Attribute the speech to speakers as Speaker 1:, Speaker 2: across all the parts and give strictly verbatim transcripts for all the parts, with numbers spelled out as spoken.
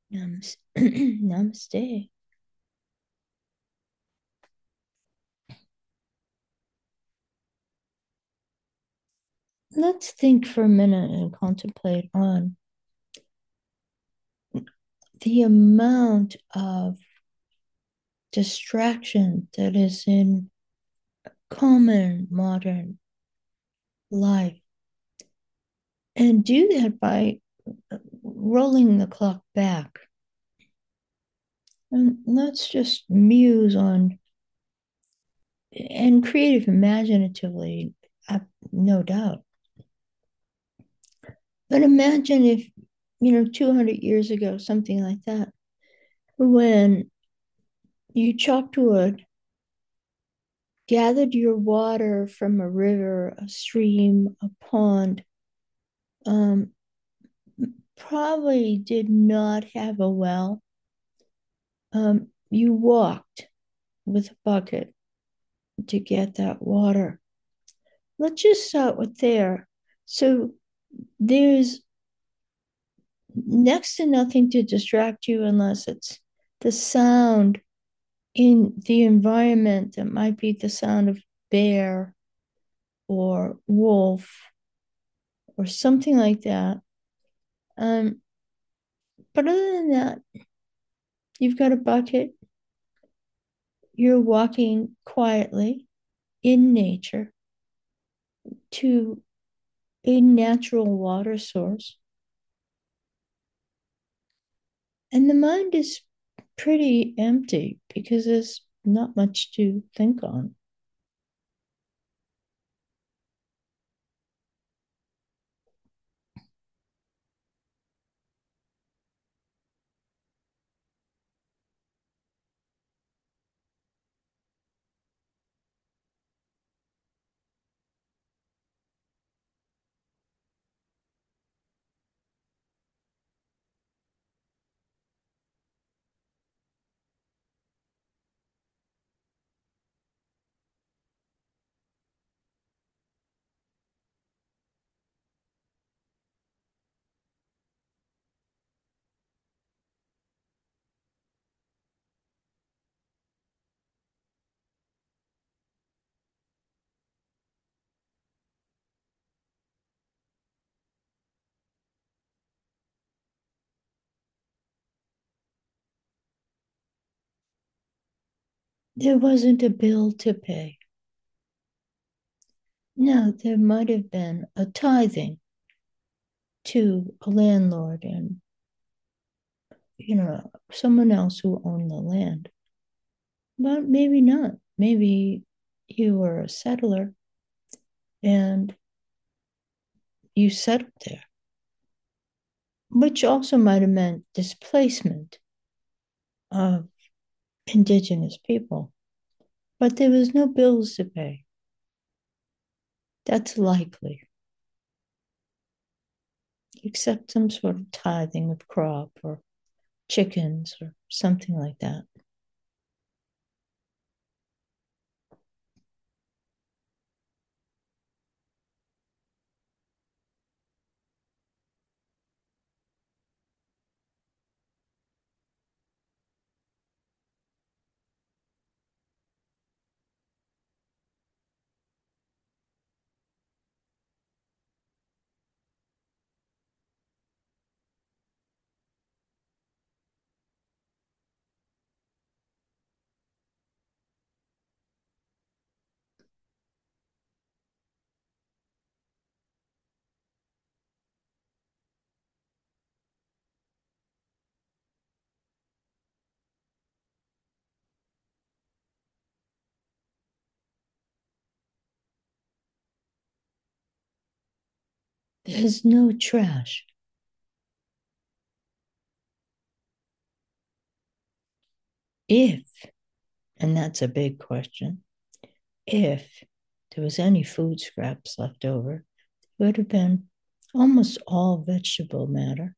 Speaker 1: Namaste. Namaste. Let's think for a minute and contemplate on the amount of distraction that is in common modern life, and do that by rolling the clock back. And let's just muse on and creative imaginatively, uh, no doubt. But imagine if, you know, two hundred years ago, something like that, when you chopped wood, gathered your water from a river, a stream, a pond, um, probably did not have a well. Um, you walked with a bucket to get that water. Let's just start with there. So there's next to nothing to distract you unless it's the sound in the environment that might be the sound of bear or wolf or something like that. Um, but other than that, you've got a bucket, you're walking quietly in nature to a natural water source, and the mind is pretty empty because there's not much to think on. There wasn't a bill to pay. No, there might have been a tithing to a landlord and, you know, someone else who owned the land. But maybe not. Maybe you were a settler and you settled there, which also might have meant displacement of indigenous people. But there was no bills to pay. That's likely, except some sort of tithing of crop or chickens or something like that. There's no trash. If, and that's a big question, if there was any food scraps left over, it would have been almost all vegetable matter.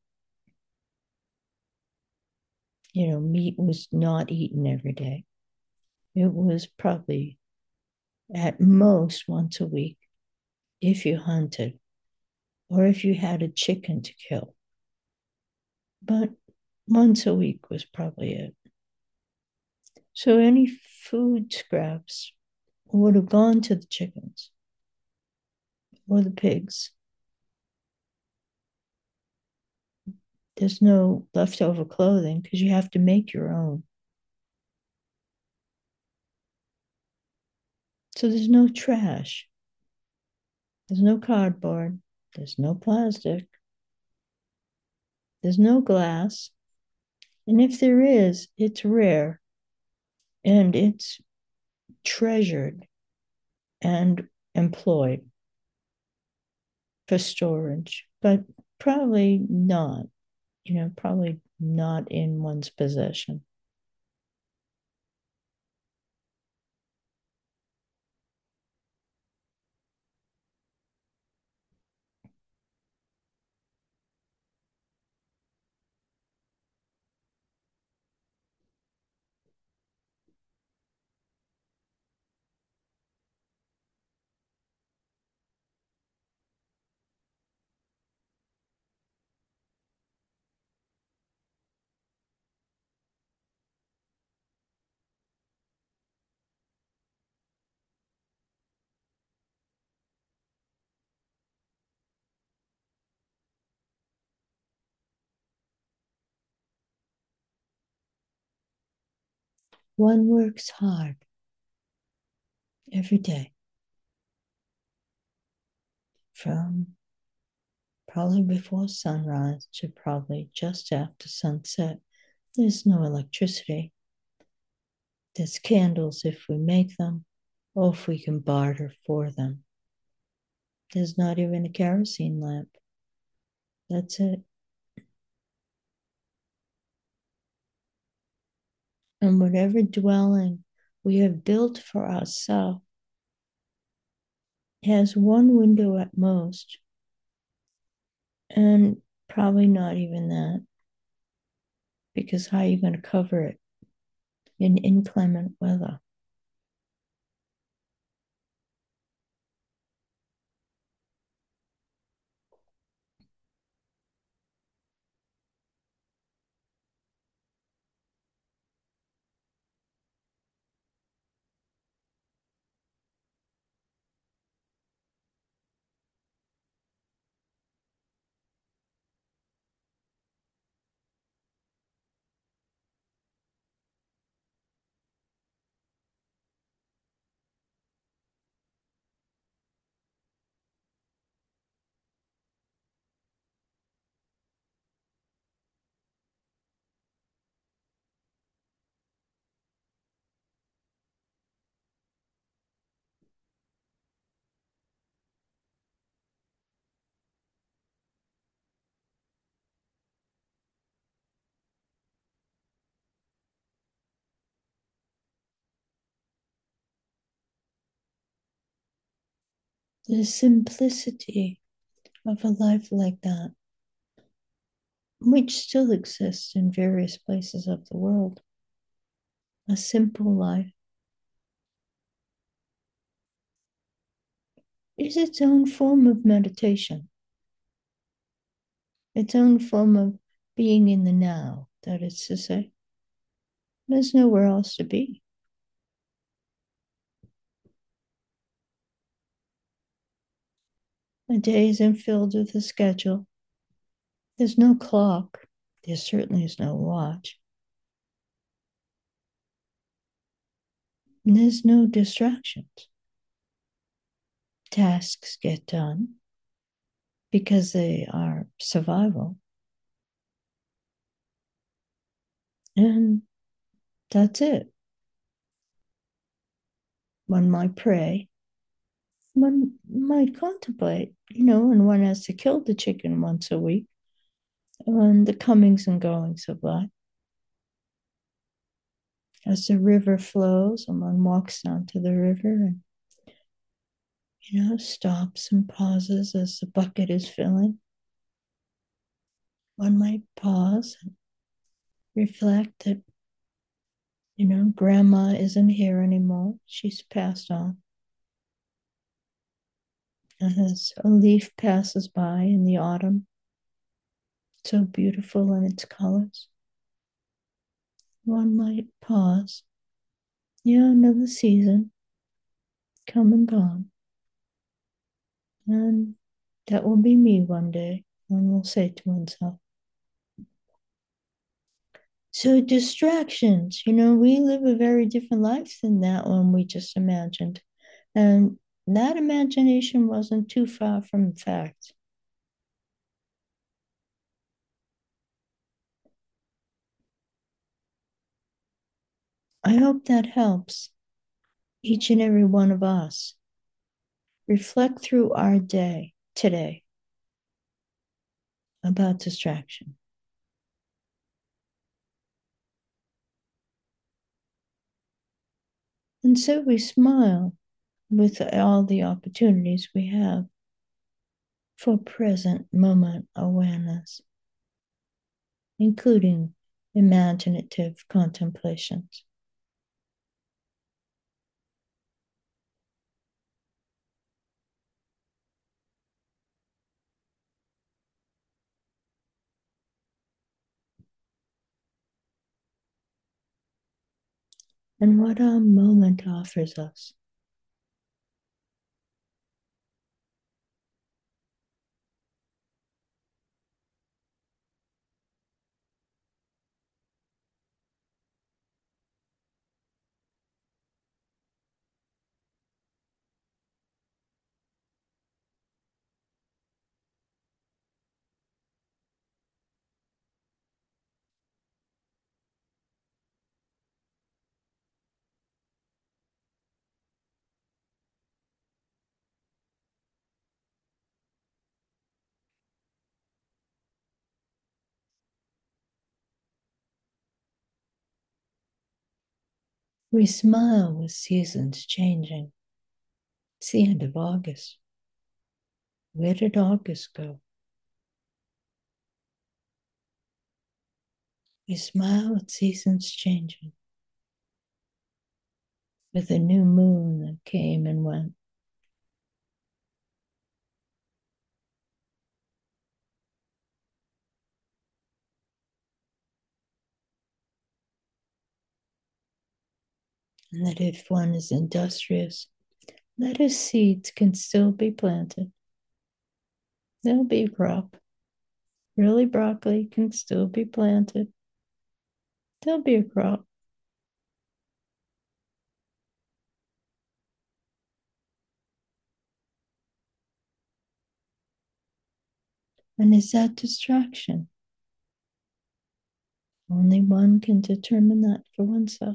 Speaker 1: You know, meat was not eaten every day. It was probably at most once a week if you hunted or if you had a chicken to kill. But once a week was probably it. So any food scraps would have gone to the chickens or the pigs. There's no leftover clothing because you have to make your own. So there's no trash. There's no cardboard. There's no plastic. There's no glass. And if there is, it's rare and it's treasured and employed for storage, but probably not, you know, probably not in one's possession. One works hard every day from probably before sunrise to probably just after sunset. There's no electricity. There's candles if we make them, or if we can barter for them. There's not even a kerosene lamp. That's it. And whatever dwelling we have built for ourselves has one window at most, and probably not even that, because how are you going to cover it in inclement weather? The simplicity of a life like that, which still exists in various places of the world, a simple life, is its own form of meditation, its own form of being in the now, that is to say. There's nowhere else to be. A day isn't filled with a schedule. There's no clock. There certainly is no watch. And there's no distractions. Tasks get done because they are survival. And that's it. One might pray. One might contemplate, you know, and one has to kill the chicken once a week on the comings and goings of life. As the river flows, and one walks down to the river and, you know, stops and pauses as the bucket is filling. One might pause and reflect that, you know, grandma isn't here anymore. She's passed on. And as a leaf passes by in the autumn, so beautiful in its colors, one might pause. Yeah, another season come and gone. And that will be me one day, one will say to oneself. So, distractions, you know, we live a very different life than that one we just imagined. And that imagination wasn't too far from fact. I hope that helps each and every one of us reflect through our day today about distraction. And so we smile with all the opportunities we have for present moment awareness, including imaginative contemplations. And what our moment offers us. We smile with seasons changing. It's the end of August. Where did August go? We smile with seasons changing, with a new moon that came and went. And that if one is industrious, lettuce seeds can still be planted. There'll be a crop. Really, broccoli can still be planted. There'll be a crop. And is that distraction? Only one can determine that for oneself.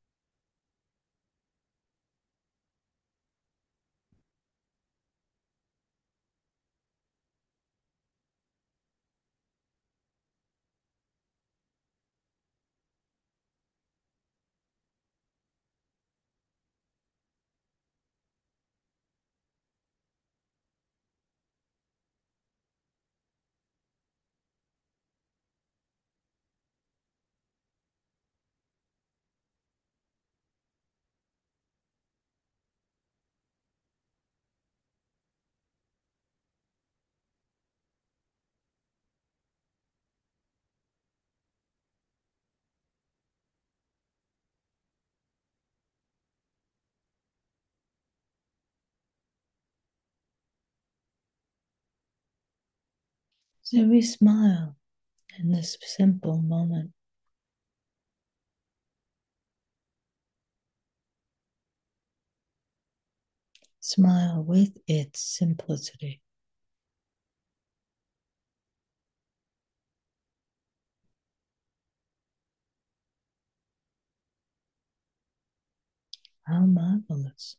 Speaker 1: So we smile in this simple moment. Smile with its simplicity. How marvelous.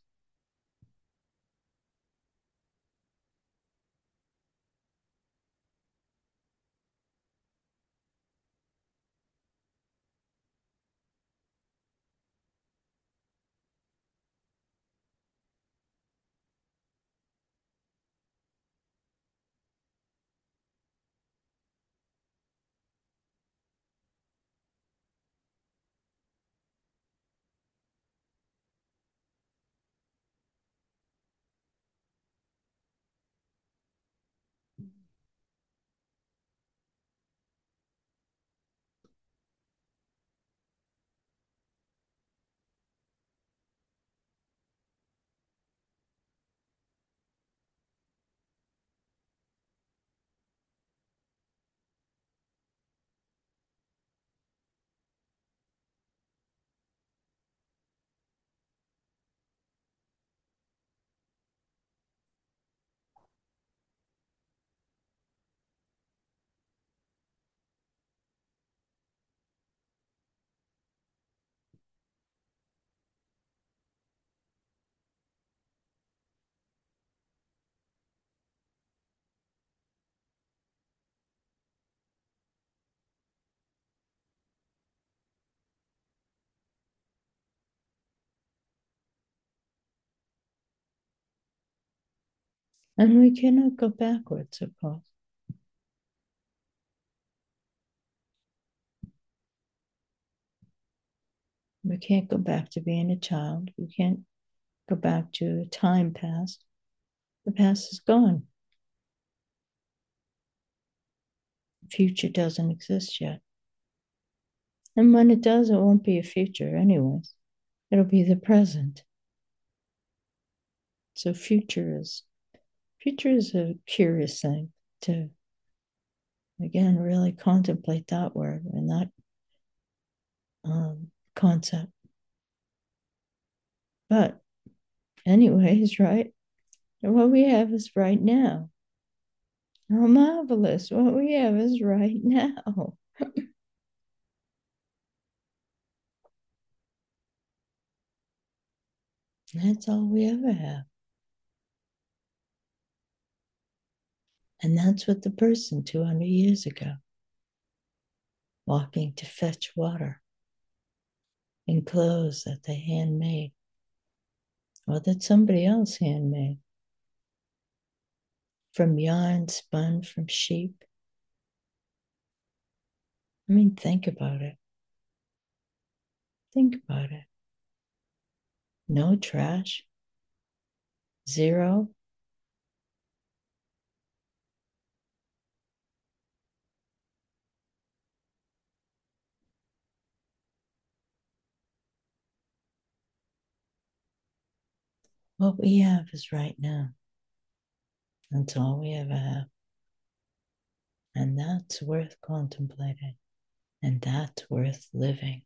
Speaker 1: And we cannot go backwards, of course. We can't go back to being a child. We can't go back to a time past. The past is gone. The future doesn't exist yet. And when it does, it won't be a future, anyways. It'll be the present. So future is future is a curious thing to again really contemplate that word and that um, concept. But anyways, right? What we have is right now. How marvelous. What we have is right now. That's all we ever have. And that's what the person two hundred years ago, walking to fetch water in clothes that they handmade or that somebody else handmade from yarn spun from sheep. I mean, think about it. Think about it. No trash, zero. What we have is right now. That's all we ever have. And that's worth contemplating. And that's worth living.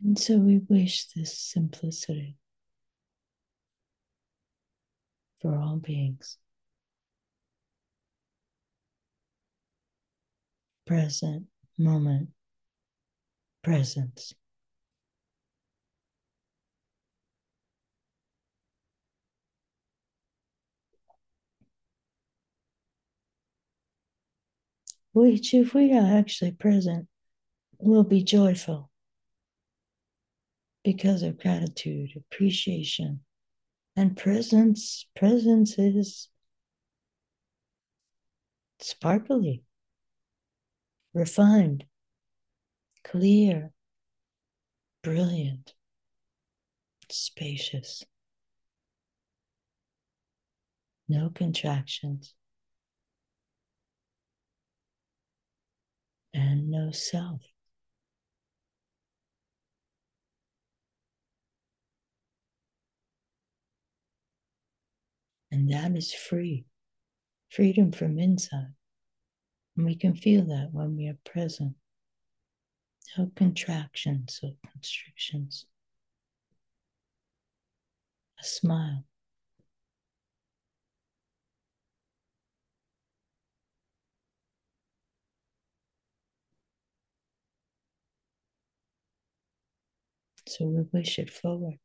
Speaker 1: And so we wish this simplicity for all beings, present moment, presence. Which, if we are actually present, will be joyful because of gratitude, appreciation, and presence. Presence is sparkly, refined, clear, brilliant, spacious, no contractions, and no self. And that is free, freedom from inside. And we can feel that when we are present. No contractions or constrictions. A smile. So we wish it forward.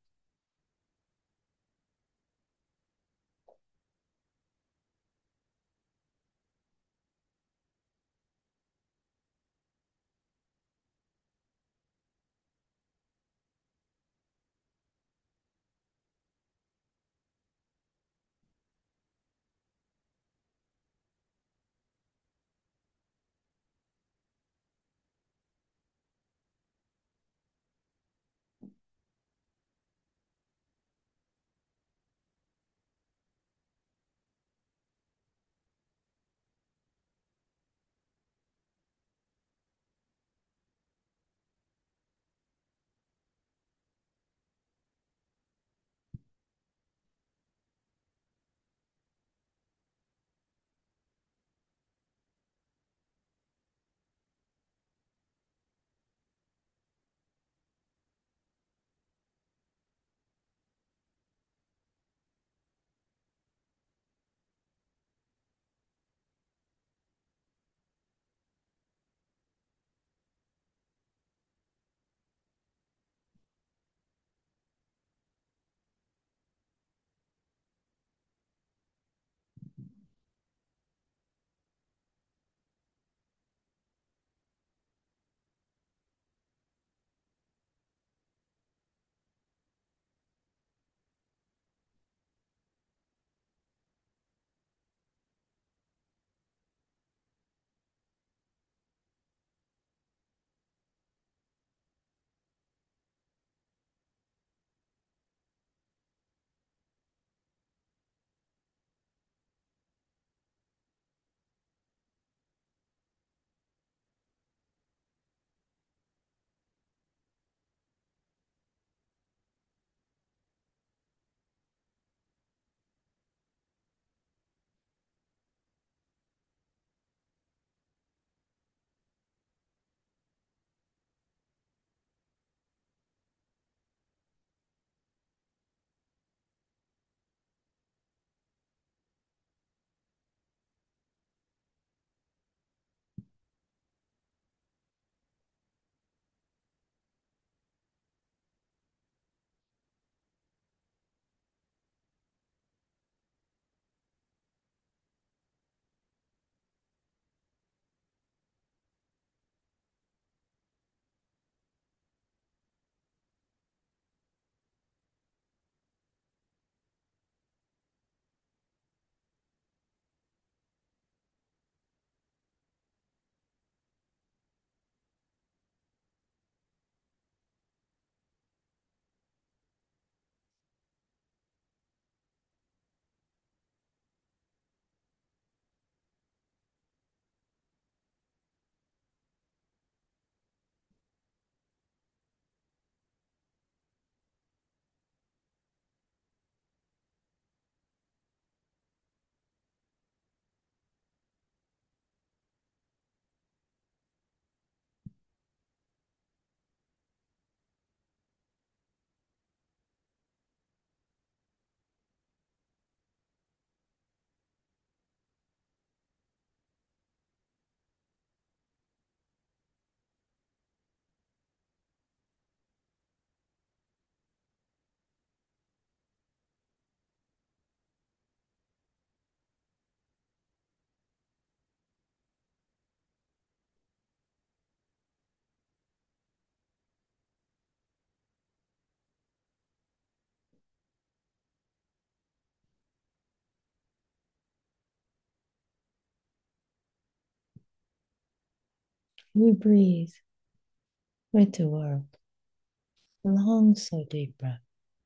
Speaker 1: We breathe with the world. Long, slow, deep breath.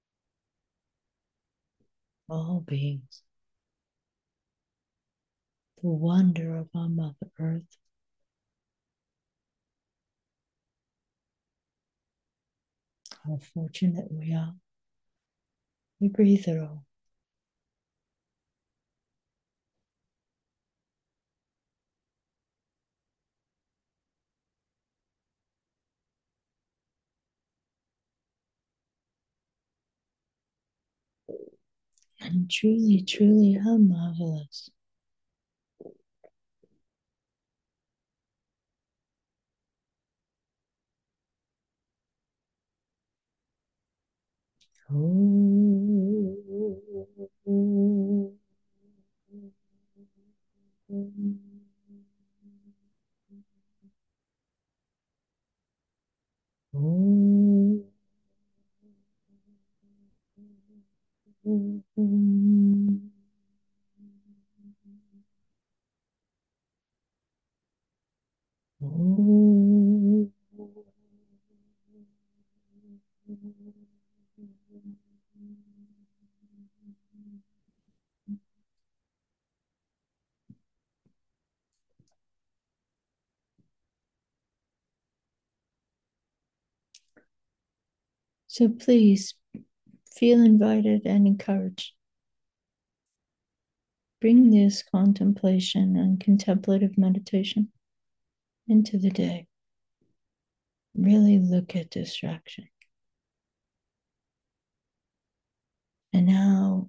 Speaker 1: All beings, the wonder of our Mother Earth. How fortunate we are. We breathe it all. And truly, truly, how marvelous. Oh. Oh. Oh. So please feel invited and encouraged. Bring this contemplation and contemplative meditation into the day. Really look at distraction and how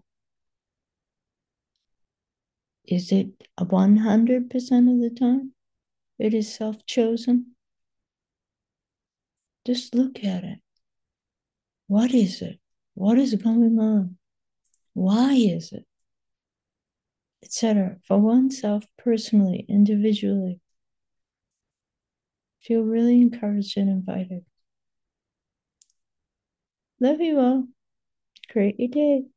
Speaker 1: is it one hundred percent of the time it is self-chosen? Just look at it. What is it? What is going on? Why is it? Etc. For oneself, personally, individually. Feel really encouraged and invited. Love you all. Create your day.